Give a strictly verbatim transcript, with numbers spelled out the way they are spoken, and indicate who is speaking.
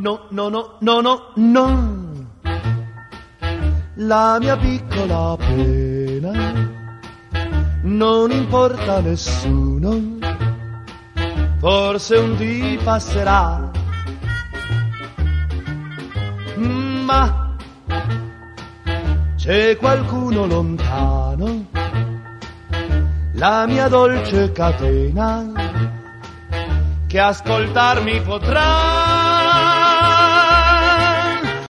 Speaker 1: no, no, no, no, no, no. La mia piccola pena non importa a nessuno, forse un dì passerà, ma c'è qualcuno lontano, la mia dolce catena, che ascoltarmi potrà.